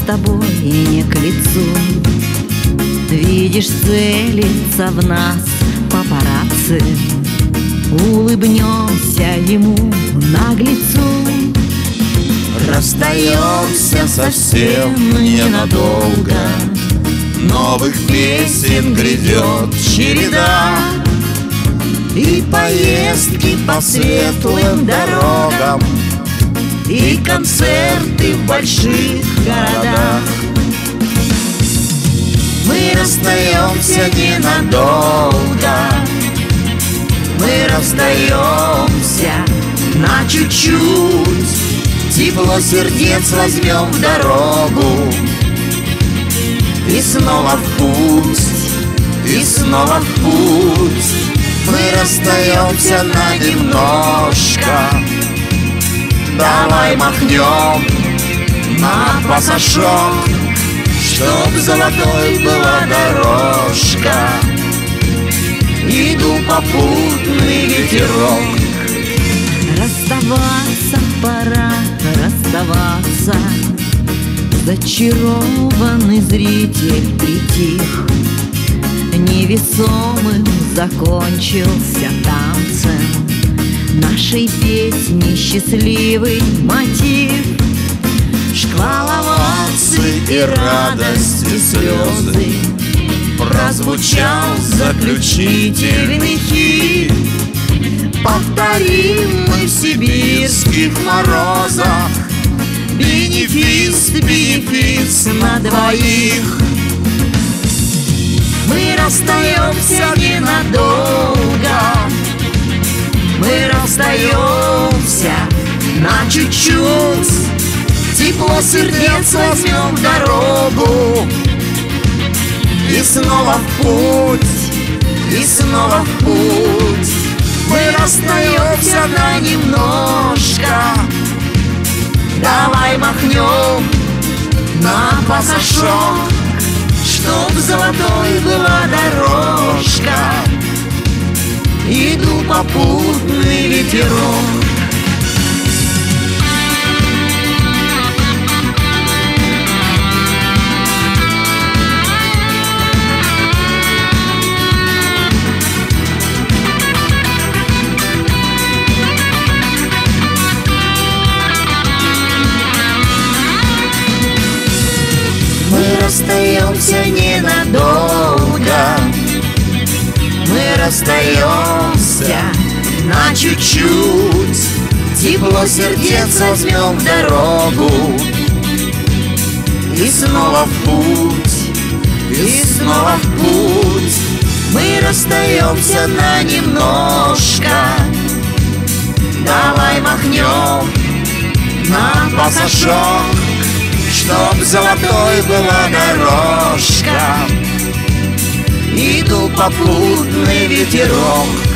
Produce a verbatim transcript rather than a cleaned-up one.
с тобой не к лицу. Видишь, целится в нас папарацци. Улыбнемся ему наглецу. Расстаемся совсем ненадолго, новых песен грядет череда, и поездки по светлым дорогам, и концерты в больших городах. Мы расстаемся ненадолго, мы расстаемся на чуть-чуть. Тепло сердец возьмем в дорогу, и снова в путь, и снова в путь. Мы расстаемся на немножко, давай махнем на пасашок, чтоб золотой была дорожка. Иду попутный ветерок. Расставаться пора, расставаться. Зачарованный зритель притих. Невесомым закончился танцем нашей песни счастливый мотив. Шквал эмоций и радости слезы прозвучал заключительный хит. Повторим мы в сибирских морозах бенефис, бенефис на двоих. Мы расстаемся ненадолго, мы расстаемся на чуть-чуть. Тепло сердец возьмем в дорогу, и снова в путь, и снова в путь. Мы расстаемся на немножко, давай махнем на пасашок, чтоб золотой была дорожка. Иду попутный ветерок. Мы расстаемся ненадолго, мы расстаемся на чуть-чуть. Тепло сердец возьмем в дорогу, и снова в путь, и снова в путь. Мы расстаемся на немножко, давай махнем на пасашок, чтоб золотой была дорожка. Иду попутный ветерок.